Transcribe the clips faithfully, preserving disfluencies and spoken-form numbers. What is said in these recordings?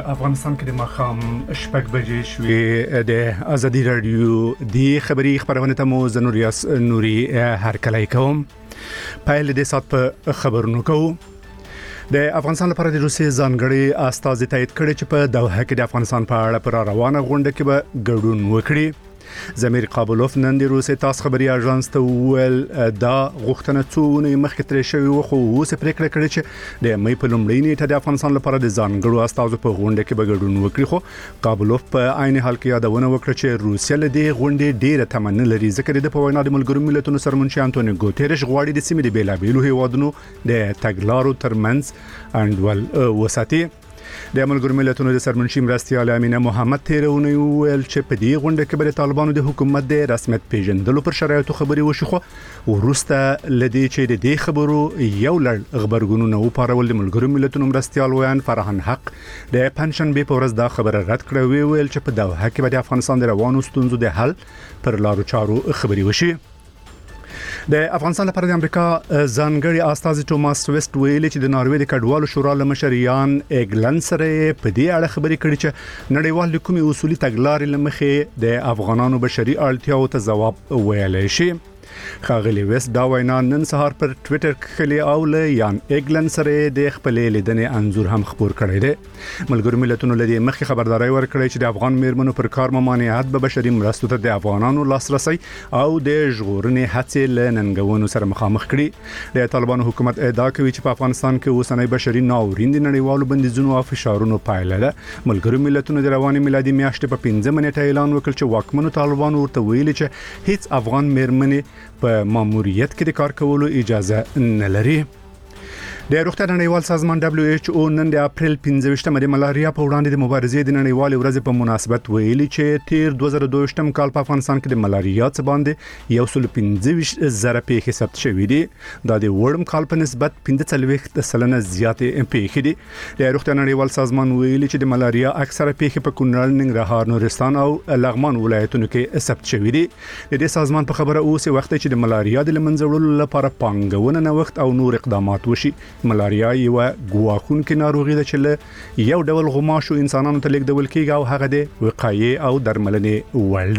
افغانستان کې د مخام شپږ بجې شوې د ازادي رادیو د خبري خبرونه ته مو زنوریاس نوري هرکلی کوم. پایل د سات په خبرونو کوم. د افغانستان لپاره د روسي ځانګړي استازي تایید کړي چې په دوحه کې د افغانستان په اړه پر روانه غونډه کې به ګډون وکړي. زمیر قابلوف نن د روسي تاس خبري اژانس ته ویل دا غوښتنه څونه مخکې ترې شوی و، خو اوس پریکړه کړې چې د مې په لومړۍ نیټه د افغانستان لپاره د ځانګړو استازو په غونډه کې به ګډون وکړي. خو قابلوف په عین حال کې یادونه وکړه چې روسیا له دې غونډې ډیره تمنه لري، ځکه د په وینا د ملګرو ملتونو سرمنشي انټونیو ګوتيريش غواړي د سیمې د بیلابېلو هیوادونو د تګلارو ترمنځ انډول وساتي. د ملګرو ملتونو د سرمنشي مرستيال امینه محمد تیرونه ویل چې په دې غونډه کې به طالبانو د حکومت د رسمیت پیژندلو پر شرایطو خبري وشي، خو ورسته لدی چې د دې خبرو یو لړ خبرګونونه او پارول د ملګرو ملتونو مرستيال ویان فرحان حق د پنځشنبه په ورځ دا خبره رد کړه، ویل چې په دوحه کې به د افغانستان د روانو ستونزو د حل پر لارو چارو خبري وشي. د افغانستان لپاره د امریکا ځانګړي استازي توماس ویسټ ویلي چې د ناروې د کډوالو شورا لمشریان اګلن سره په دې اړه خبري کړي چې نړیوال حکومي اصولي تګلارې لمخې د افغانانو بشري اړتیاو ته ځواب ویلی شي. خاغلی ویسټ دا وینا نن سهار پر ټوئیټر کې او له یان اګلن سره د خپل لیدنې انزور هم خبر کړی دی. ملګرو ملتونو له دې مخکې خبرداري ورکړې چې د افغان میرمنو پر کار ممانعت به بشري مرستو ته د افغانانو لاسرسي او د ژغورنې هڅې له ننګونو سره مخامخ کړي. د طالبانو حکومت ادعا کوي چې په افغانستان کې اوسنۍ بشري ناورین د نړیوالو بندیزونو او فشارونو پایله ده. ملګرو ملتونو د رواني میلادي میاشتې په پنځه منېټه اعلان وکړ چې واکمنو طالبانو ورته ویلي چې هیڅ افغان میرمنې په ماموریت کې د کار کولو اجازه نه لري. د روغتیا نړیوال سازمان دبليو ایچ او نن د اپریل پنځه د ملاریا په وړاندې د مبارزې د نړیوال ورځ په مناسبت ویلي چې تیر دوه زره دوه کال په افغانستان کې د ملاریا څخه باندې یو سل پنځه زره پیښې ثبت شوې دي. دا د وړم کال په نسبت پنځه څلوېښت سلنه زیاتې پیښې دي. د روغتیا نړیوال سازمان ویلي چې د ملاریا اکثره پیښې په کونړ، ننګرهار، نورستان او لغمان ولایتونو کې ثبت شوې دي. د دې سازمان په خبره اوس وخت چې د ملاریا د لمنځه وړلو لپاره پانګونه نوښت او نور اقدامات وشي. ملاریا یو ګواښونکې ناروغي ده چې له یو ډول غماشو انسانانو ته لیږدول کیږي او هغه د وقایې او درملنې وړ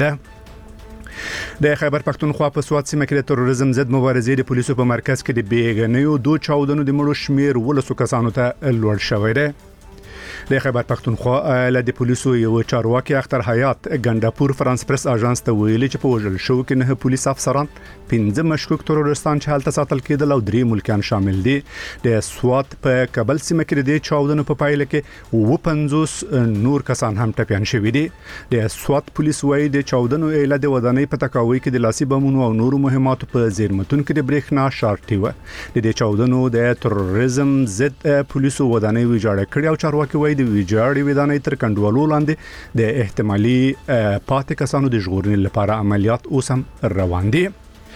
ده. د خیبر پختونخوا په سوات سیمه کې د تروریزم ضد مبارزې د پولیسو په مرکز کې د بیګنیو دوه چاودنو د مړو شمیر ولسو کسانو ته لوړ شوی دی. د خیبر پختونخوا له د پولیسو یو چارواکي اختر حیات ګنداپور فرانس پریس اژانس ته ویلي چې په وژل شو کې نه پولیس افسران، پنځه مشکوک تروریستان چې هلته ساتل کېدل او درې ملکیان شامل دي. د سوات په کابل سیمه کې د چاودنو په پایله کې و پنځوس نور کسان هم ټپیان شوي دي. د سوات پولیس وايي د چاودنو اله د ودانۍ په تکاوي کې د لاسي بمونو او نورو مهماتو په زیرمتون کې د برېښنا شارټي و. د دې چاودنو د تروریزم ضد پولیسو ودانۍ ویجاړه کړې او چارواکي وايي د ویجاړې ودانۍ تر کنټرول لاندې د احتمالي پاتې کسانو د ژغورنې لپاره عملیات اوس هم روان دي.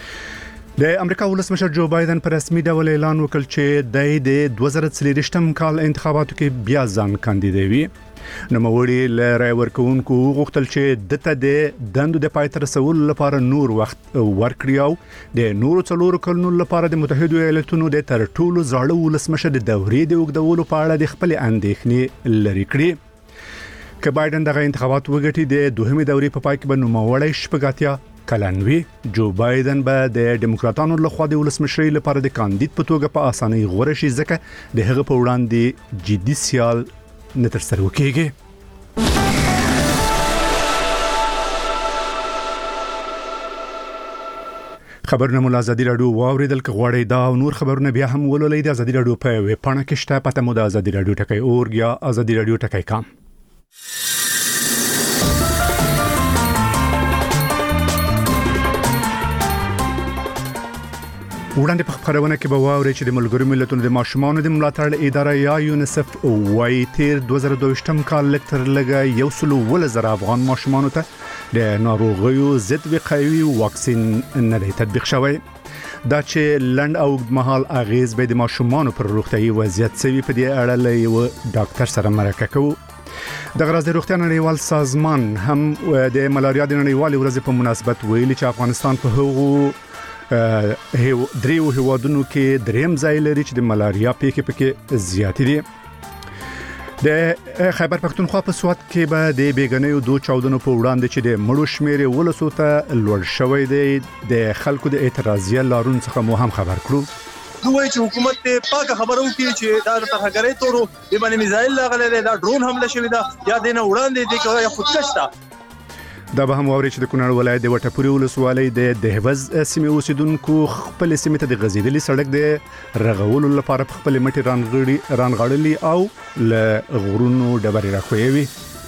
د امریکا ولسمشر جو بایدن په رسمي ډول اعلان وکړ چې د دوه زره څلوېښت کال انتخاباتو کې بیا ځان کاندیدوي. نوموړي له رای ورکوونکو غوښتل چې دته د دندو د پای ته رسولو لپاره نور وخت ورکړي او د نورو څلورو کلونو لپاره د متحده ایالاتونو د تر ټولو زاړه ولسمشر د دورې د اوږدولو په اړه د خپل اندېښنې لري کړي. که بایدن دغه انتخابات وګټي د دوهمې دورې په پای کې به نوموړی شپږ کلنوي. جو بایدن به د ډیموکراتانو لخوا د ولسمشرۍ لپاره د کاندید په توګه په اسانۍ غوره شي، ځکه د هغه په وړاندې جدي سیال نه تر سره وکیږي. خبرونه مو ازادي رادیو واوریدل. که غواړئ دا او نور خبرونه بیا هم ولولئ د ازادي رادیو په ویب پاڼه کې شته. پته مو د ازادي رادیو ټکی اورګ یا ازادي رادیو ټکی کام. وړاندې په خبرونه کې به واوري چې د ملګرو ملتونو د ماشومانو د ملاتړ اداره یا یونیسف وايي تیر دوه زره دوه کال لکتر لګا یو سل ول زره افغان ماشومانو ته د ناروغیو ضد وقایوي واکسین نه دی تطبیق شوی. دا چې لند او مهال اغیز به د ماشومانو پر روغتیايي وضعیت سوي په دې اړه له یو ډاکټر سره مرکه کوي. د غراز د روغتیا نړیوال سازمان هم د ملاریا د نړیوال ورځ په مناسبت ویلي چې افغانستان په هغو هیو دریو هیوادونو کې دریم ځای لري چې د ملاریا پیښې پکې زیاتې دي. د خیبر پختونخوا په سوات کې به د بیګنیو دوه چاودنو په وړاندې چې د مړو شمیر ولسو ته لوړ شوی دی د خلکو د اعتراضیه لارون څخه مو هم خبر کړو. دوی چې حکومت ته پاکه خبرو کوي چې دا د ترهګرۍ تورو د باندې میزایل لاغله دا ډرون حمله شوې ده یا د نه وړاندې د کوي خودکش ده. دا به هم اوري چې د کونړ ولایت د وټپوري ولسوالۍ د دهوز سیمې اوسیدونکو خپل سیمې ته د غزیدلي سړک د رغولو لپاره خپل مټي رانغړي رانغړلي او ل غرونو ډبرې راخوي.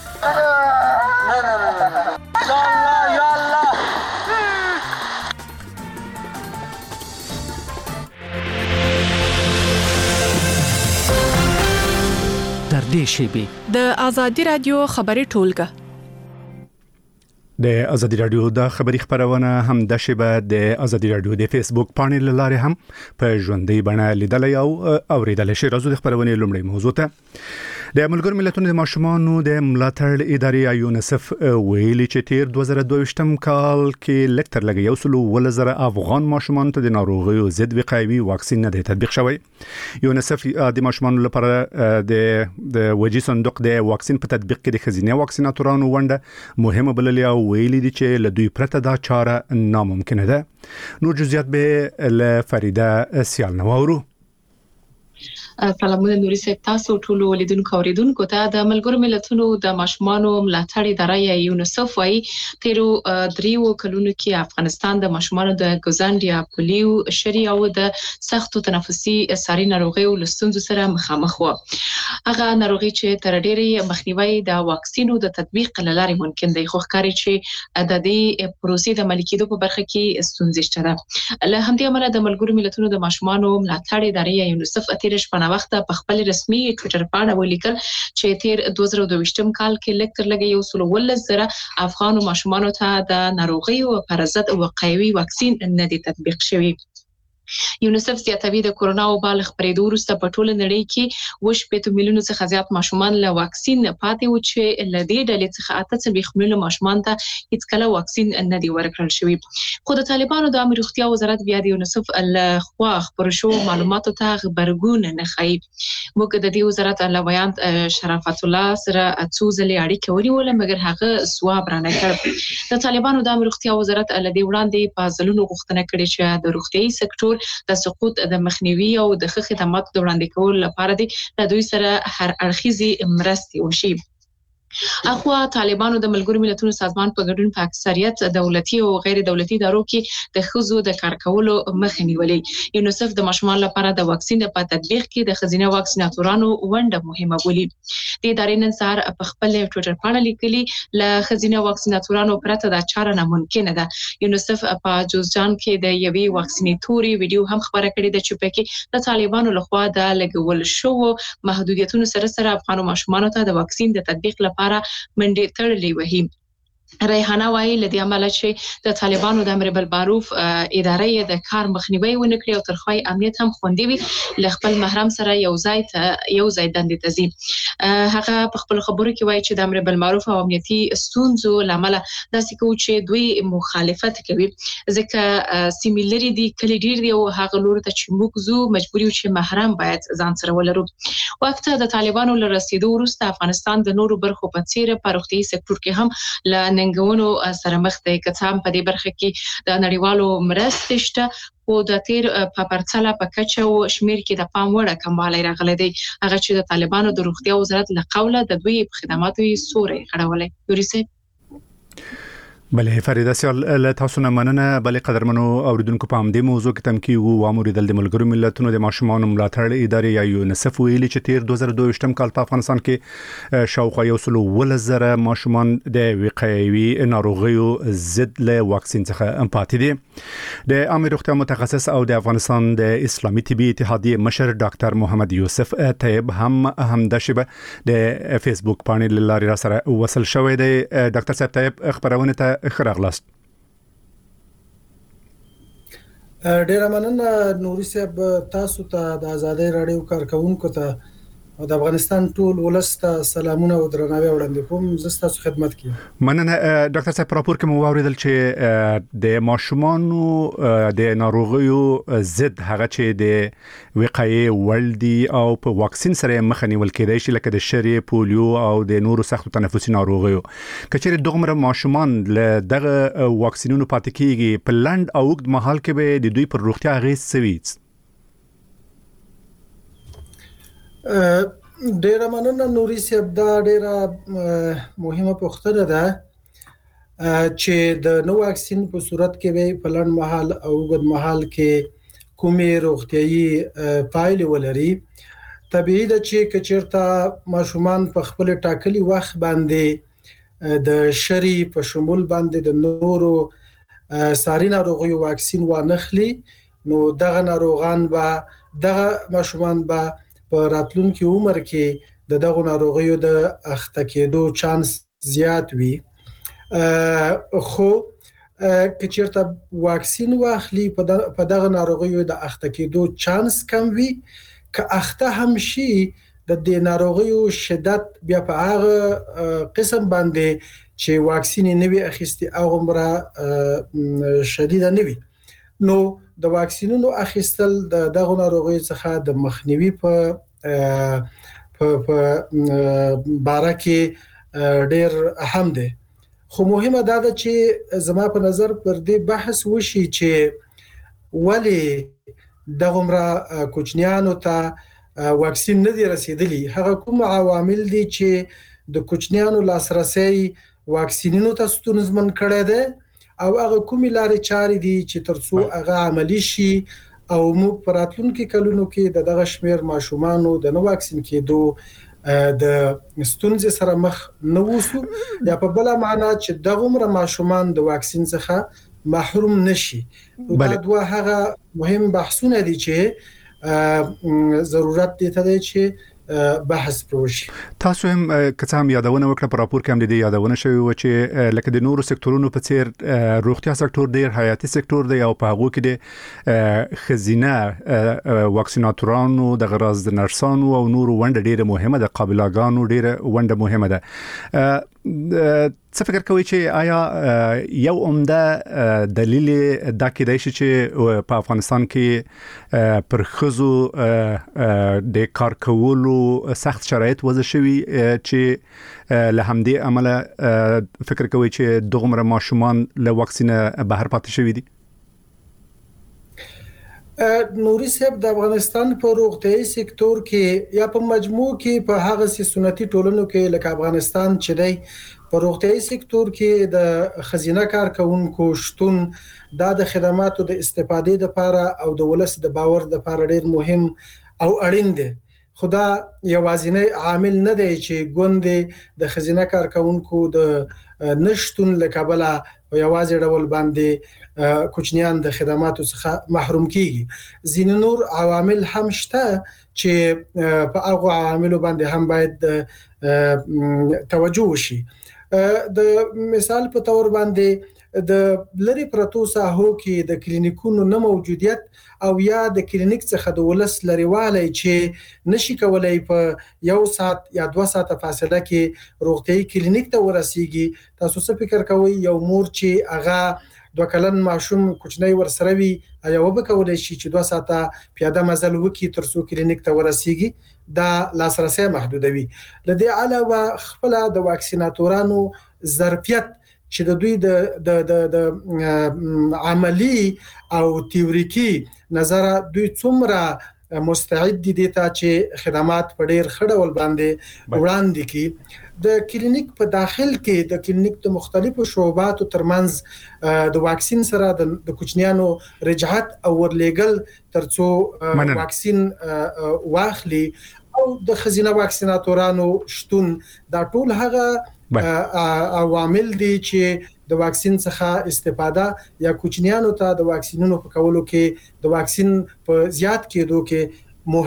د ازادي رادیو خبري ټولګه د ازادي رادیو د خبري خبرونه هم د شبه د ازادي رادیو د فیسبوک باندې لاره هم په ژوندۍ بڼه لیدل او اوریدل شي. راځو د خبرونه لومړی موضوع ته د ملګرو ملتونو د ماشومانو د ملاتړ ادارې یونیسف ویلي چې تیر دوه زره دوه ویشتم کال کې لکتر لګي یو سلو ولزر افغان ماشومان ته د ناروغیو ضد وقایوي واکسین نه تطبیق شوی. یونیسف د ماشومانو لپاره د د وجې صندوق د واکسین په تطبیق کې د خزینه واکسیناتورانو ونده مهمه بللي او ویلي دي چې له دوی پرته دا چاره ناممکنه ده. نور جزئیات به ل فریده سیال نوورو. سلامونه نوري صاحب، تاسو ټول ولیدونکو اوریدونکو ته د ملګرو ملتونو د ماشومانو ملاتړ ادارې یونیسف وايي تیرو دریو کلونو کې افغانستان د ماشومانو د ګوزند یا پولیو شری او د سختو تنفسي ساري ناروغیو لستونزو سره مخامخ و. هغه ناروغي چې تر ډېرې مخنیوي د واکسینو د تطبیق لارې ممکن دی، خو ښکاري چې د دې پروسې د ملکیدو په برخه کې ستونزې شته. له همدې امله د ملګرو ملتونو د ماشومانو ملاتړ ادارې یونیسف اتیر شپه وخت په خپل رسمي ټوئیټر باندې ولیکل چې تیر دوه زره دوه ویشتم کال کې لکتر لګي یو سلو ولزر افغان ماشومانو ته د ناروغیو پر ضد وقایوي واکسین نه دی تطبیق شوی. یونیسف زیاتوي د کورونا وبا له خپرېدو وروسته په ټوله نړۍ کې اووه شپېته میلیونه څخه زیات ماشومان له واکسین پاتې وو چې له دې ډلې څخه اته څلوېښت میلیونه ماشومان ته هیڅ کله واکسین نه دی ورکړل شوی. خو د طالبانو د عامه روغتیا وزارت بیا د یونیسف له خوا خپرو شوو معلوماتو ته غبرګون نه ښیي. موږ د دې وزارت له ویاند شرافت الله سره څو ځلې اړیکه ونیوله مګر هغه ځواب رانه کړ. د طالبانو د عامه روغتیا وزارت له دې وړاندې په ځلونو غوښتنه کړې چې د روغتیايي سکتور د سقوط د مخنیوي او د ښه خدماتو د وړاندې کولو لپاره د دوی سره هر اړخیزي مرستې وشي. اخوا طالبانو د ملګرو ملتونو سازمان په ګډون په اکثریت دولتي او غیر دولتي ادارو کې د خزو د کار کولو مخه نیولې. یونیسف د ماشومان لپاره د واکسین په تطبیق کې د خزینه واکسیناتورانو ونده مهمه بولي. د ادارې نن سهار په خپل ټوئیټر باندې لیکلي ل خزینه واکسیناتورانو پرته د چاره ناممکنه ده. یونیسف په جوزجان کې د یوې واکسینې توري ویډیو هم خبره کړې ده چې پکې د طالبانو لخوا د لګول شوو محدودیتونو سره سره افغان ماشومانو ته د واکسین د تطبیق لپاره منډې تړلې وهي. ریحانه وايي لدی عمله چې د طالبانو د امر بالمعروف ادارې د کار مخنیوي ونه کړی او ترخوي امنیت هم خوندي وي ل خپل محرم سره یو ځای ته یو ځای دندې ته ځي. هغه په خپل خبرو کې وايي چې د امر بالمعروف او امنیتي ستونزو لامل داسې کوي چې دوی مخالفت کوي ځکه سیمیلری دي کلی ډیر دی او هغه لور ته چې موږ زو مجبور یو چې محرم باید ځان سره ولرو. وخت د طالبانو له رسیدو وروسته افغانستان د نورو برخو په څیر په روغتي سکتور کې هم ل ننګونو سره مخ دی، که څه هم په دې برخه کې د نړیوالو مرستې شته خو د تیر په پرتله په کچه او شمیر کې د پام وړ کموالی راغلی دی. هغه چې د طالبانو د روغتیا وزارت له قوله د دوی خدماتو یې سوري غړولې. یوري بلې فریده سیال له تاسو نه مننه. بلې قدرمنو اوریدونکو په همدې موضوع کې تم کیږو و امریدل د ملګرو ملتونو د ماشومانو ملاتړ ادارې یا یونیسف ویلي چې تیر دوه زره دوه ویشتم کال په افغانستان کې شاوخوا یو سلو ولزر ماشومان د وقایوي ناروغیو ضد له واکسین څخه پاتې دي. د عامه روغتیا متخصص او د افغانستان د اسلامي طبي اتحادیې مشر ډاکټر محمد یوسف طیب هم همدا شبه د فیسبوک باندې لاري را سره وصل شوی دی. ډاکټر صاحب طیب خبرونه ته خراغلاست. ډیر مننه نوري صاحب، تاسو ته د آزادۍ رادیو کارکونکو ته او د افغانستان ټول ولسته سلامونه او درناوی وړاندې کوم. زه ستاسو خدمت کوم. مننه ډاکټر صاحب. راپور کې مو واوریدل چې د ماشومانو د ناروغیو ضد هغه چې د وقایې ولدي او په واکسین سره مخه نیول کېدای شي لکه د شری، پولیو او د نورو سختو تنفسي ناروغیو. کچېرې دغمره ماشومان له دغه واکسینونو پاتې کیږي په لند او اوږد مهال کې به د دوی پر روغتیا اغېز سوي. ډیره مننه نوري صاحب. دا ډیره مهمه پوښتنه ده چې د نو واکسین په صورت کې به په لړ مهال او اوږد مهال کې کومې روغتيایي پایلې ولري. طبيعي ده چې کچېرته ماشومان په خپل ټاکلي وخت باندې د شری په شمول باندې د نورو ساري ناروغیو واکسین وانخلي، نو دغه ناروغان به دغه ماشومان به په راتلونکي عمر کې د دغه ناروغیو د اخته کېدو چانس زیات وي. خو کچېرته واکسین واخلي په دغه ناروغیو د اخته کېدو چانس کم وي. که اخته هم شي د دې ناروغیو شدت بیا په هغه قسم باندې چې واکسین نه وي اخیستي او عمره شدیده نه وي، نو د واکسینونو اخیستل د دغه ناروغیو څخه د مخنیوي په په په باره کې ډېر اهم دی. خو مهمه دا ده چې زما په نظر پر دې بحث وشي چې ولی دغه عمره کوچنیانو ته واکسین نه دی رسیدلی. هغه کوم عوامل دي چې د کوچنیانو لاسرسي واکسینونو ته ستونزمن کړی دی او هغه کومې لارې چارې دي چې ترڅو هغه عملی شي او موږ په راتلونکي کلونو کې د دغه شمیر ماشومانو د نو واکسین کېدو د ستونزې سره مخ نه ووسو، یا په بل معنا چې دغه عمر ماشومان د واکسین څخه محروم نشي. دا دوه هغه مهم بحثونه دي چې ضرورت دي ته چې بحث پروشي. تاسو هم که هم یادونه وکړه په راپور کې هم د دې یادونه شوی و چې لکه د نورو سکتورونو په څیر روغتیا سکتور ډیر حیاتي سکتور دی او په هغه کې د خزینه واکسیناتورانو د غراز د نرسانو او نورو ونډه ډیره مهمه ده، قابلاګانو ډیره ونډه مهمه ده. څه فکر کوئ چې آیا یو عمده دلیل دا کېدای شي چې په افغانستان کې پر خزو د کار کولو سخت شرایط وضع شوي چې له همدې عمله فکر کوئ چې دغمره ماشومان له واکسینه بهر پاتې شوي دي؟ نوري صاحب، د افغانستان په روغتيایي سکتور کې یا په مجموع کې په هغه سنتي ټولنو کې لکه افغانستان چې دی په روغتيایي سکتور کې د خزینه کارکونکو شتون دا د خدماتو د استفادې لپاره او د ولس د باور لپاره ډېر مهم او اړین دی. خدا یوازینی عامل نه دی چې ګوند د خزینه کارکونکو د نشټون لکبله او یوازې ډول باندې کوچنیان د خدماتو څخه محروم کیږي. ځینې نور عوامل هم شته چې په هغه عواملو باندې هم باید توجه وشي. د مثال په تور باندې د لری پرتو ساحو کې د کلینیکونو نه موجودیت او یا د کلینیک څخه د ولس لريواله چې نشي کولای په یو ساعت یا دوه ساعت فاصله کې روغتيایي کلینیک ته ورسیږي. تاسو څه فکر کوئ یو مور چې هغه دوه کلن ماشوم کوچنی ورسره وي یا وب کولای شي چې دوه ساعته پیاده مزل وکي ترڅو کلینیک ته ورسیږي؟ دا لاسرسي محدودوي. لدې علاوه خپل د واکسیناتورانو ظرفیت چې د دوی د د د عملی او تیوریکي نظر دوی څومره مستعد دي ته چې خدمات په ډیر خړول باندې وړاندې کی. د کلینیک په داخل کې د کلینیک د مختلفو شعباتو ترمنځ د واکسین سره د کوچنیانو رجعت او ورلېګل ترڅو واکسین واخلي او د خزینه واکسیناتورانو شتون دا ټول هغه عوامل دي چې د واکسین څخه استفاده یا کوچنیانو ته د واکسینونو په کولو کې د واکسین په زیات کېدو کې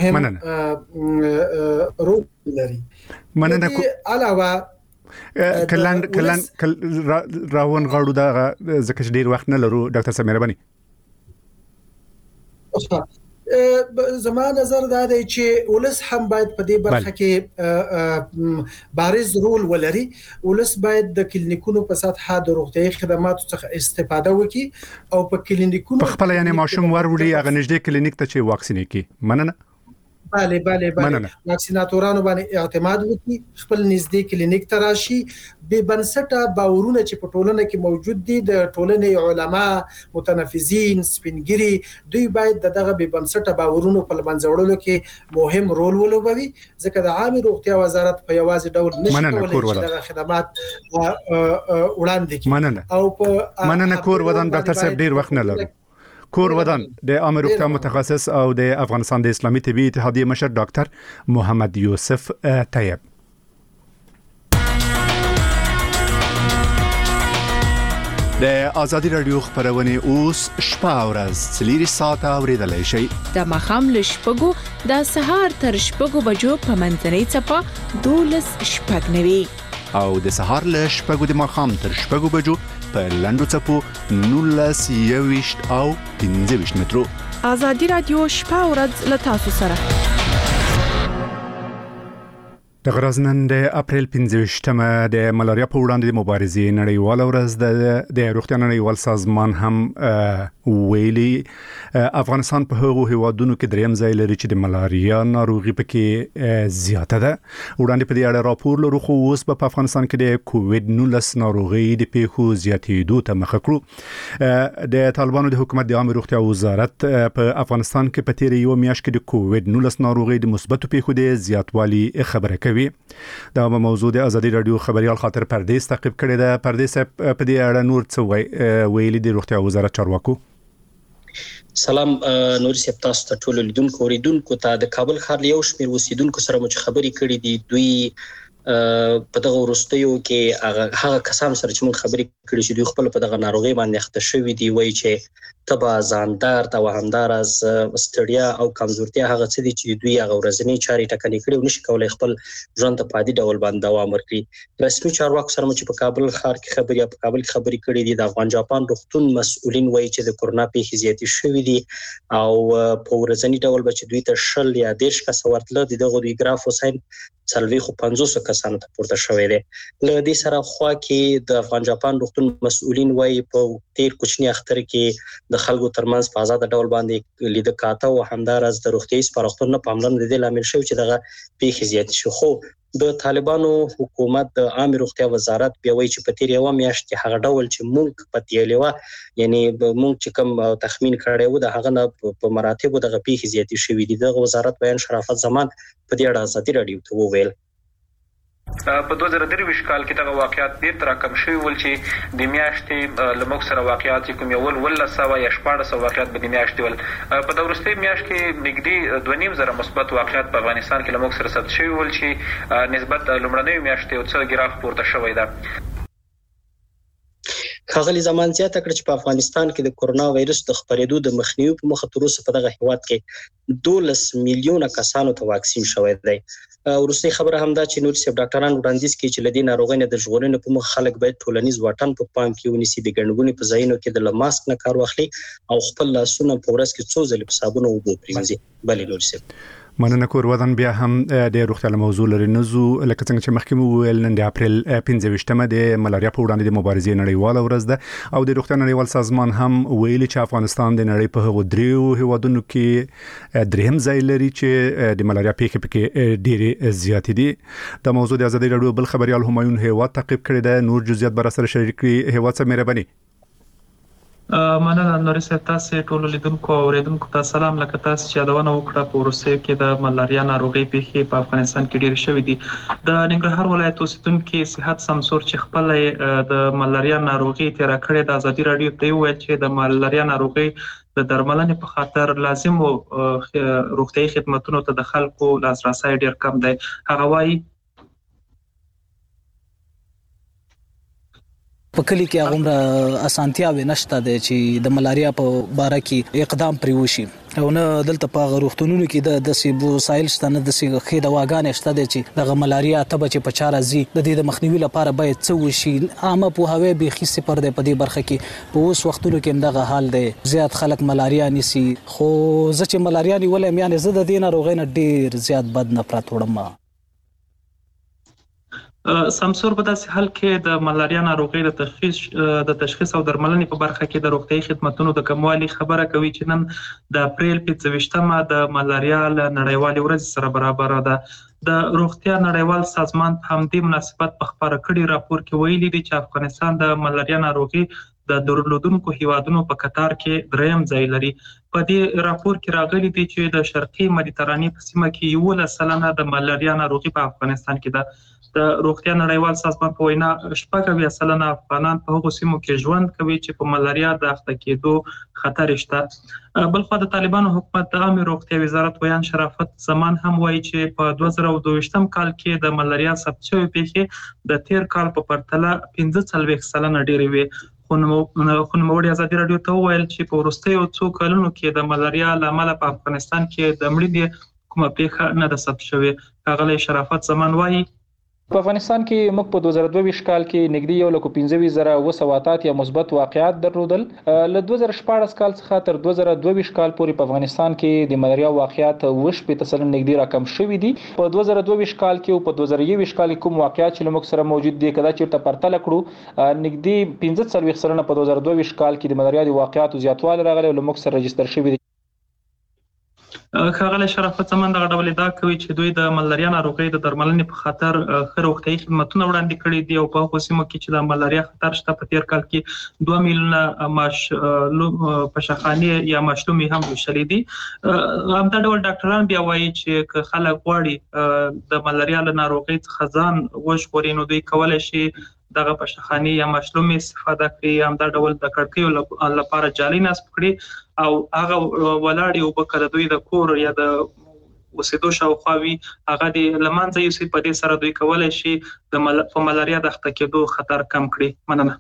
مهم رول لري. مننه. علاوه کلن کلن راون غاړو دا ځکه چې ډیر وخت نه لرو ډاکټر صاحب مهرباني. زما نظر دا دی چې ولس هم باید په دې برخه کې بارز رول ولري. ولس باید د کلینیکونو په سطحه د روغتیايي خدماتو څخه استفاده وکړي او په کلینیکونو په خپل یعنی ماشوم ورولي هغه نږدې کلینیک ته چې واکسین کړي. مننه. بله بله بله واکسیناتورانو باندې اعتماد وکړي، خپل نږدې کلینیک ته راشي. به بنسټه باورونه چې په ټولنه کې موجود دي، د ټولنې علما، متنفذین، سپینګری، دوی باید دغه به بنسټه باورونو په لمنځه کې مهم رول ولوبوي، ځکه د عامه روغتیا وزارت په یوازې ډول نشي کولای چې دغه خدمات وړاندې کړي. او په مننه کور ودان ډاکټر صاحب ډیر وخت نه لري. کور ودان د عامه روغتیا متخصص او د افغانستان د اسلامي طبي اتحادیې مشر ډاکټر محمد یوسف طیب. د آزادی رادیو خبرونه اوس شپه او ورځ څلور ساعته اوریدلای شئ. د مخام له شپږو د سهار تر شپږو بجو په منځنۍ څپه دولس شپږ نوي او د سهار له شپږو د مخام تر شپږو بجو په لندو څپو نولس یويشت او پنځه ویشت مترو. آزادی رادیو شپه او ورځ له تاسو سره. د غرضنن د اپریل پنځه ویشتمه د ملاریا په وړاندې د مبارزې نړیواله ورځ د د روغتیا نړیوال سازمان هم ویلي افغانستان په هغو هیوادونو کې دریم ځای لري چې د ملاریا ناروغي پکې زیاته ده. وړاندې په دې اړه راپور لرو، خو اوس په افغانستان کې د کووډ نولس ناروغي د پیښو زیاتېدو ته مخه کړو. د طالبانو د حکومت د عامه روغتیا وزارت په افغانستان کې په تیر یو میاشت کې د کووډ نولس ناروغي د مثبتو پیښو د زیاتوالي خبره کوي. دا موضوع د آزادی رادیو خبريال خاطر پردیس تعقیب کړی ده. پردیس په دې اړه نور څه ویلي د روغتیا وزارت چارواکو؟ سلام نور سیب، تاسو ته ټول لیدونکو اوریدونکو ته د کابل ښار یو شمېر اوسیدونکو سره مو خبرې کړې دي. دوی په دغه ورستیو کې هغه هغه کسان سره چې موږ خبرې کړې چې دوی خپل په دغه ناروغي باندې اخته شوي دي، وایي چې تبا ځاندار او همدار از ستړیا او کمزورتیا هغه څه دي چې دوی هغه ورځنی چارې ټکنۍ کړي او نشي کولای خپل ژوند ته په عادي ډول باندې دوام ورکړي. رسمي چارواکو سره چې په کابل ښار کې خبرې یا په کابل کې خبرې کړې دي، د افغان جاپان روغتون مسؤلین وایي چې د کورونا پیښې زیاتې شوې دي او په ورځنی ډول به چې دوی ته شل یا دېرش کسه ورتله دي. دغه دوی ګراف وساین څلوېښت پنځوس کسانو ته پورته شوی دی. له دې سره خوا کې د افغان جاپان روغتون مسؤلین وایي په تیر کوچني اختر کې د خلکو ترمنځ په آزاد ډول باندې لیده کاته او همدارس د روغتیايي سپارښتنو په عمل د دې لامل شو چې دغه پیښې زیات شي. خو د طالبانو حکومت د عامه روغتیا وزارت بیا وایي چې په تیر یو میاشت کې هغه ډول چې مونږ پتیلې و یعنی مونږ چې کوم تخمین کړی و د هغه نه په مراتب دغه پیښې زیات شوې دي. د وزارت بیان شرافت زمان په دې اړه آزادی رادیو ته وویل په دوه زره درویشت کال کې دغه واقعیات ډیر تر کم شوي ول چې د میاشتې لموږ سره واقعیات کوم یو ول سوا یا شپږ سو واقعیات به د میاشتې ول په دورسته میاشت کې نګدي دوه نیم زره مثبت واقعیات په افغانستان کې لموږ سره ثبت شوي ول چې نسبت لومړنۍ میاشتې او څو ګراف پورته شوی ده. خغلی زمان زیاته کړ چې په افغانستان کې د کورونا وایرس د خپرېدو د مخنیوي په مخه تر اوسه په دغه هیواد کې دولس میلیونه کسانو ته واکسین شوی دی. ورسته خبره هم دا چې نور سیب ډاکټران وړاندیز کوي چې لدی ناروغۍ نه د ژغورنې په مخ خلک باید ټولنیز واټن په پام کې ونیسي، د ګڼګونې په ځایونو کې د ماسک نه کار واخلي او خپل لاسونه په ورځ کې څو ځله په صابون او اوبو پرېمنځي. بلې نور سیب مننه کور ودان بیا هم د روغتیا موضوع لري نزو لکه څنګه چې مخکې مو ویل نن د اپریل پنځه ویشتمه د ملاریا په وړاندې د مبارزې نړیواله ورځ ده او د روغتیا نړیوال سازمان هم ویلي چې افغانستان د نړۍ په هغو دریو هیوادونو کې دریم ځای لري چې د ملاریا پیښې پکې ډېرې زیاتې دي. د موضوع د آزادۍ رادیو بل خبريال همایون هیواد تعقیب کړی ده. نور جزئیات بر سره شریک کړي. هیواد څخه مهرباني. مننه نور سیب، تاسو ټول لیدونکو او اوریدونکو ته سلام. لکه تاسو چې یادونه وکړه په روسیې کې د ملاریا ناروغي پیښې په افغانستان کې ډېر شوې دي. د ننګرهار ولایت اوسیدونکو صحت سمسور چې خپل د ملاریا ناروغي تیر کړې د آزادی رادیو ته ویل چې د ملاریا ناروغي د درملنې په خاطر لازم او روغتیايي خدماتو ته د خلکو لاسرسي ډېر کم دی. هغه وايي په کلی کې هغه اسانتیاوې نشته د چې د ملاریا په باره کې اقدام پرې وشي. او نه دلته په روغتونونو کې د داسې وسایل شته نه داسې ښې دواګانې شته دي چې دغه ملاریا تبه چې په چا راځي د دې د مخنیوي لپاره باید څه وشي. عامه پوهاوی بیخي صفر دی په دې برخه کې. په اوس وختونو کې هم دغه حال دی، زیات خلک ملاریا نیسي. خو زه چې ملاریا نیولم یعنې زه د دې ناروغۍ نه ډېر زیات بد نفرت وړم. سمسور په داسې حال کې د ملاریا ناروغۍ د تشخیص د تشخیص او درملنې په برخه کې د روغتیايي خدماتو د کموالي خبره کوي چې نن د اپریل پنځه ویشتمه د ملاریا له نړیوالې ورځې سره برابر ده. د روغتیا نړیوال سازمان په همدې مناسبت په خبره کړي راپور کې ویلي دي چې افغانستان د ملاریا ناروغي د درلودونکو هیوادونو په قطار کې دریم ځای لري. په دې راپور کې راغلي دي چې د شرقي مدیترانې په سیمه کې یولس سلنه د ملاریا ناروغي په افغانستان کې ده. د روغتیا نړیوال سازمان په وینا شپږ اویا سلنه افغانان په هغو سیمو کې ژوند کوي چې په ملاریا د اخته کېدو خطر شته. بلخوا د طالبانو حکومت د عامه روغتیا وزارت ویان شرافت زمان هم وایي چې په دوه زره دوه ویشتم کال کې د ملاریا ثبت شوې پیښې د تیر کال په پرتله پنځه څلوېښت سلنه ډېرې وې. خو نوموړي ازادي راډیو ته وویل چې په وروستیو څو کلونو کې د ملاریا له امله په افغانستان کې د مړینې کومه پیښه نه ده ثبت شوې. ښاغلی شرافت زمان وایي په افغانستان کې موږ په دوه زره دوه ویشت کال کې نږدې یو لک پنځه ویشت زره اوه سوه اتات یا مثبت واقعات درلودل. له دوه زره شپاړس کال څخه تر دوه زره دوه ویشت کال پورې په افغانستان کې د ملاریا واقعات اوه شپېته سلنه نږدې راکم شوي دي. په دوه زره دوه ویشت کال کې او په دوه زره یو ویشت کال کې کوم واقعات چې موږ سره موجود دي کدا چیرته پرتله کړو نږدې پنځه څلوېښت سلنه په دوه زره دوه ویشت کال کې د ملاریا د واقعاتو زیاتوالی راغلی او موږ سره رجستر شوي دي. ښاغلی شرافت زمان دغه ډول ادعا کوي چې دوی د ملاریا ناروغۍ د درملنې په خاطر ښه روغتیايي خدمتونه وړاندې کړي دي او په هغو سیمو کې چې د ملاریا خطر شته په تیر کال کې دوه میلیونه ماش پشخانې یا ماشلومې هم ویشلې دي. همدا ډول ډاکټران بیا وایي چې که خلک غواړي د ملاریا له ناروغۍ څخه ځان وژغوري نو دوی کولی شي دغه پشخانې یا مشلومې استفاده کوي. همدا ډول د کړکیو لپاره جالۍ نصب کړي او هغه ولاړې اوبه که د دوی د کور یا د اوسېدو شاوخوا وي هغه د له منځه یوسي. په دې سره دوی کولی شي د مل... په ملاریا د اخته کېدو خطر کم کړي. مننه.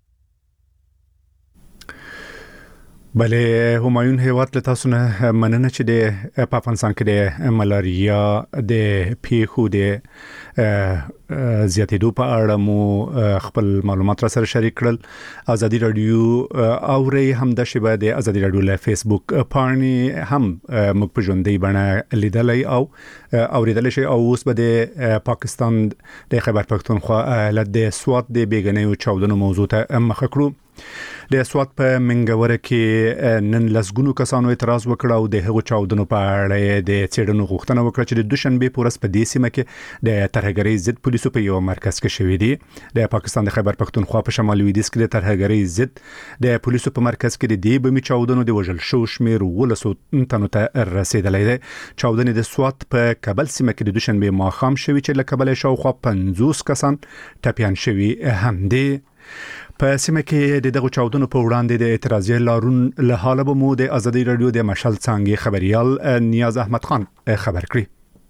بله همایون هیواد له تاسو نه مننه چې د په افغانستان کې د ملاریا د پیښو د زیاتېدو په اړه مو خپل معلومات را سره شریک کړل. ازادي رادیو اوري هم د شبه د ازادي رادیو له فیسبوک پاڼې هم موږ په ژوندۍ بڼه لیدلای او اوریدل شي. او اوس به د پاکستان د خیبر پختونخوا ایالت د سوات د بیګنیو چاودنو موضوع ته مخ کړو. د سوات په منګوره کې نن لسګونو کسانو اعتراض وکړ او د هغو چاودنو په اړه د څېړنو غوښتنه وکړه چې د دوشنبه په ورځ په دې سیمه کې د ترهګرۍ ضد پولیسو په یو مرکز کې شوې دي. د پاکستان د خیبر پختونخوا په شمال لویدیځ کې د ترهګرۍ ضد د پولیسو په مرکز کې د دې بمي چاودنو د وژل شو شمیر ولسو تنو ته رسیدلی دی. چاودنې د سوات په کابل سیمه کې د دوشنبه ماښام شوې چې له کابل شاوخوا پنځوس کسان ټپیان شوي هم دي. په سیمه کې د دغه چاودنو په وړاندې د اعتراضي لارون له حاله به مو د ازادي رادیو د مشال څانګې خبريال نیاز احمد خان خبر کړی.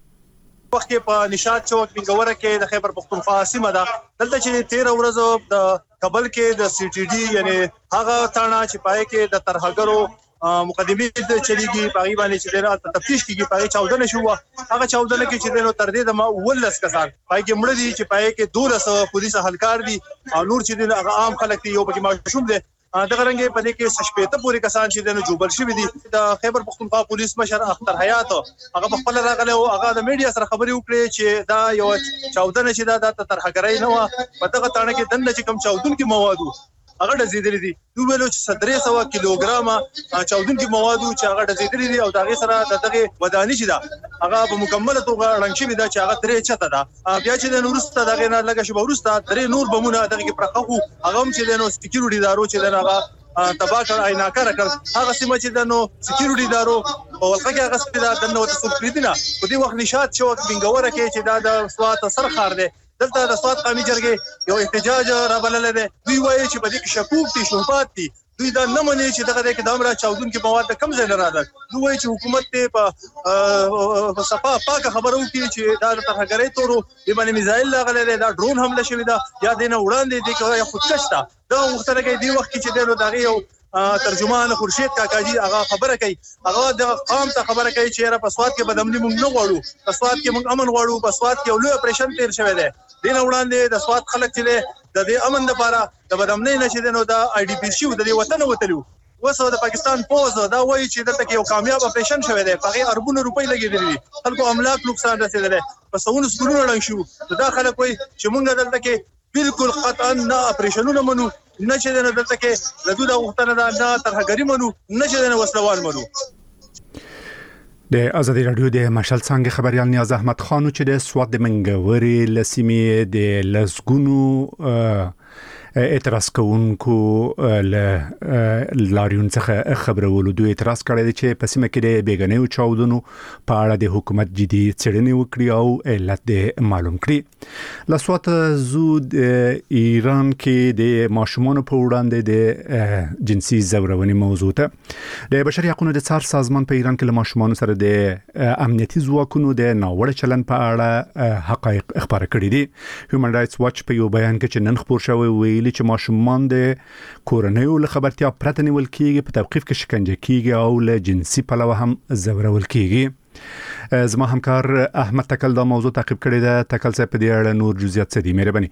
وخت په نشاط چوک منګوره کې د خیبر پختونخوا سیمه ده. دلته چې تیرہ ورځې د کابل کې د سی ټي ډي یعنی هغه تاڼه چې پای کې د ترهګرو مقدمې د چلیږي پاغي باندې چې د تفتیش کیږي پاغي چاودنه شو. هغه چاودنه کې چې د تر دې د ما ولس کسان پای کې مړ دي چې پای کې دولس پولیس اهلکار دي او نور چې د عام خلک دي یو پکې ماشوم دي. دغه رنګ په دې کې شپېته پورې کسان چې د جوبل شوی دي. د خیبر پختونخوا پولیس مشر اختر حیات هغه په خپل راغله او هغه د میډیا سره خبري وکړي چې دا یو چاودنه چې دا د ترهګرۍ نه و. په دغه تاڼه کې دنه چې کم چاودون کې موادو هغه ډزیدلې دي. دوی ویلو چې درې سوه کیلوګرام چاودونکي موادو چې هغه ډزیدلې دي او دغه سره دغه ودانۍ چې ده هغه په مکمله توګه رنګ شوی ده چې هغه درې چته ده. بیا چې د نورسته دغه نه لګه شو ورسته درې نور بمونه دغه کې پرخه خو هغه هم چې د نو سکیورټي دارو چې دغه تبا کړ عیناکه راکړ هغه سیمه چې د نو سکیورټي دارو په ولکه کې هغه سپیدا د نو تاسو پریدنه په دې وخت نشاط شو منګوره کې چې دا د سوات سر خار ده. دلته د سوات قومي جرګې یو احتجاج را بلل دي. دوی وایي چې په دې کې شکوک دي شوبات دي. دوی دا نه مني چې دغه د کدام را چاودون کې مواد کم ځای نه راځي. دوی وایي چې حکومت ته په صفه پاکه خبرو کې چې دا ترهګرۍ تورو د باندې میزایل لاغله دا ډرون حمله شوی دا یا دینه وړاندې دي چې خودکش تا دا مختلفه دی وخت چې د دغه یو ترجمان خورشید کاکاجي هغه خبره کوي هغه د قوم ته خبره کوي چې را پسواد کې بدامني موږ نه غواړو پسواد کې موږ امن غواړو پسواد کې لوی اپریشن تیر شوی دی دین وړاندې د سواد خلک چې د دې امن لپاره د بدامني نشي دنو د آی ډي پی سی د وطن وتلو وسو د پاکستان پوز دا وایي چې دلته یو کامیاب اپریشن شوی دی په اربونو روپۍ لګیدلې دي خلکو املاک نقصان رسیدلی پسونه سکولونه لنګ شو دا خلک وایي چې موږ دلته کې بالکل قطعا نه اپریشنونه منو نه چې نه دلته کې د دوه وختونه نه ترهګری منو نه چې نه وسلوال منو د ازادي رادیو د مشال څنګه خبريال نیاز احمد خانو چې د سواد د منګوري لسیمې د لسګونو اعتراض کوونکو ل لاریون څخه خبرولو دوی اعتراض کړی چې په سیمه کې د بیګنیو چاودنو په اړه د حکومت جدي څېړنې وکړي او علت د معلوم کړي لاسوات زود ایران کې د ماشومان په وړاندې د جنسي زورونې موضوع ته د بشري حقوقو د څار سازمان په ایران کې له ماشومان سره د امنیتي ځواکونو د ناوړه چلن په اړه حقایق خبره کړي دي هیومن رائټس واچ په یو بیان کې چې نن خبر شوی ویلي چې ماشومان د کورنیو له خبرتیا پرته نیول کیږي په توقیف کې شکنجه کیږي او له جنسي پلوه هم زورول کیږي زما همکار احمد تکل دا موضوع تعقیب کړی ده تکل څه په دې اړه نور جزئیات څه دي مهرباني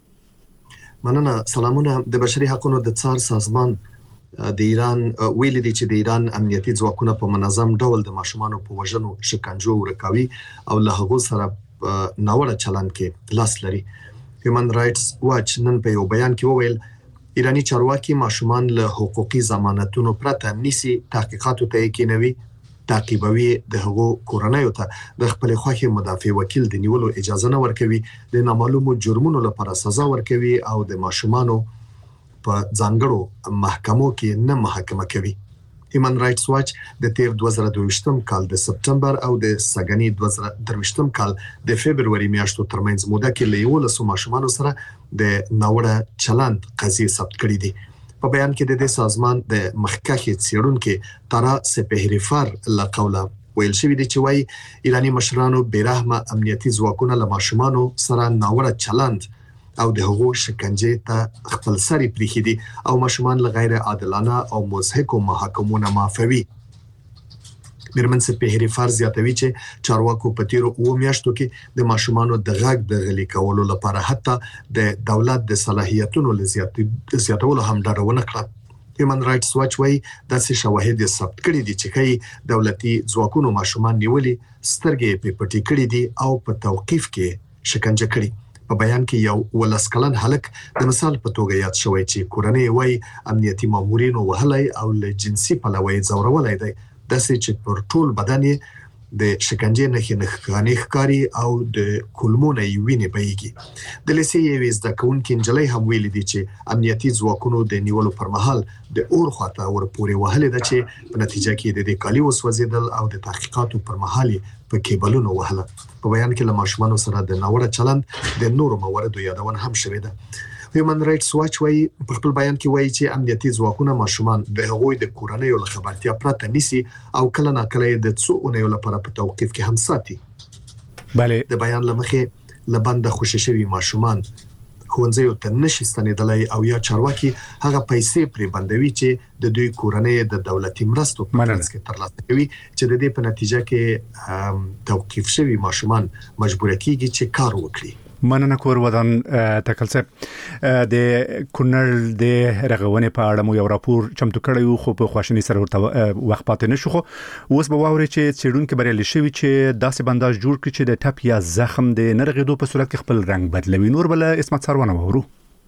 مننه سلامونه د بشري حقوقو د څار سازمان د ایران ویل دي چې د ایران امنیتي ځواکونه په منظم ډول د ماشومان په وژنو شکنجو ورکوي او له هغه سره ناوړه چلند کې لاس لري هیومن رائټس واچ نن په یو بیان کې وویل ایرانی چارواکي ماشومان له حقوقي ضمانتونو پرته نيسي تحقیقاتو ته یقینوي تعقیبوي د هغو کورنیو ته د خپل خوښي مدافع وکیل د نیولو اجازه نه ورکوي د نامعلومو جرمونو لپاره سزا ورکوي او د ماشومانو په ځانګړو محکمو کې نه محاکمه کوي هیومن رائټس واچ د تیر دوه زره دوه کال د سپټمبر او د سګنی دوه زره درې کال د فبرवरी میاشتو ترمنځ موده کې له یو لسو ماشومانو سره د ناوړه چلند قضیې ثبت کړي دي په بیان کې د دې سازمان د مخکښ څېړونکو تارا سپهریفار له قوله ویل شوی دی چې وايي ایرانی مشرانو بیرحمه امنیتي ځواکونه له ماشومانو سره ناوړه چلند او د هغو شکنجه ته خپل سری پریخي دي او ماشومان له غیر عادلانه او مضحکو محاکمونو معافوي میرمن سپهری فرض زیاتوي چې چارواکو په تیرو اوه میاشتو کې د ماشومانو د غږ د غلي کولو لپاره حتی د دولت د صلاحیتونو زیاتولو هم ډارونه کړه هیومن رائټس واچ وايي داسې شواهد ثبت کړي دي چې کوي دولتي ځواکونو ماشومان نیولي سترګې په پټي کړي دي او په توقيف کې شکنجه کړي په بیان کې یو ولس کلن هلک د مثال په توګه یاد شوی چې کورنۍ وای امنیتي مامورینو وهلای او له جنسي پلوي زورولای دی داسې چې پر ټول بدن د شکنجه نه خنخ ښکاری او د کولمونه ویني بهيږي د لسی یوز د کون کې انجلۍ هم ویل دي چې امنیتي ځواکونو د نیولو پر مهال د اور خواته ورپورې وهلې ده چې په نتیجه کې د دې کالی وسوځیدل او د تحقیقاتو پر مهال په کېبلونو وهله په بیان کې له ماشومانو سره د ناوړه چلند د نورو مواردو یادونه هم شوې ده هیومن رائټس واچ وايي په خپل بیان کې وايي چې امنیتي ځواکونه ماشومان د هغوی د کورنیو له خبرتیا پرته نيسي او کله ناکله د څو اونیو لپاره په توقيف کې هم ساتي بله د بیان لمخې لبنده خوشی شوی ماشومان ښوونځیو ته نشي ستنېدلای او یا چارواکي هغه پیسې پرې بندوي چې د دوی کورنۍ د دولتي مرستو په ترڅ کې ترلاسه کوي چې د دې په نتیجه کې توقيف شوی ماشومان مجبور کیږي چې کار وکړي مننه کور ودان تکل څه د کونړ د رغونې په اړه مو یو راپور چمتو کړی خو په خواشنی سره ورته وخت پاتې نشو خو اوس به واوري چې څېړونکو بریالي شوی چې داسې بنداژ جوړ کړي چې د ټپ یا زخم د نرغېدو په صورت کې خپل رنگ بدلوي نور بل اسمت سرونه وورو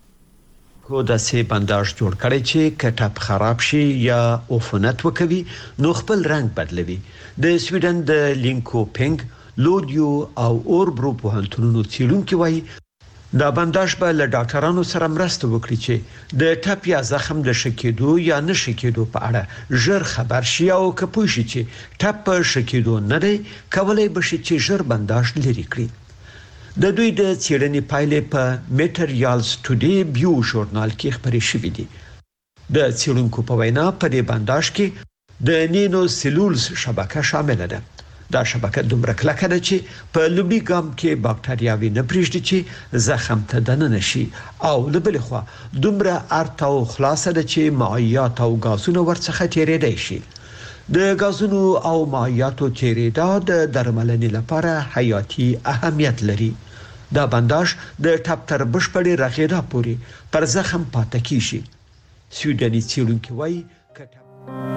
کو داسې بنداژ جوړ کړي چې کټپ خراب شي یا عفونت وکوي نو خپل رنگ بدلوي د سویډن د لینکوپینګ لودیو او اوربرو په هنتونو څېړونکو وایي دا بنداژ به له ډاکټرانو سره مرسته وکړي چې د ټپ یا زخم د شکېدو یا نشکېدو په اړه ژر خبر شي او کپوي شي چې ټپ شکېدو نه دی کولای بشي چې ژر بنداژ لري کړي د دوی د څېړنې پایلې په میټریالز ټوډے بیو ژورنال کې خبرې شوې دي د څېړونکو په وینا په دې بنداژ کې د نینو سلولز شبکه شامل ده دا شبکه دومره کلکه ده چې په لومړي ګام کې باکټریاوي نه پرېږدي چې زخم ته دننه شي او له بلې خوا دومره ارته او خلاصه ده چې مایعات او غازونه ورڅخه تیرېدای شي. د غازونو او مایعاتو تیرېدا د درملنې لپاره حیاتي اهمیت لري. دا بنداژ د ټپ تر بشپړې رغېدا پورې پر زخم پاتې کیږي. سویډني څېړونکي وایي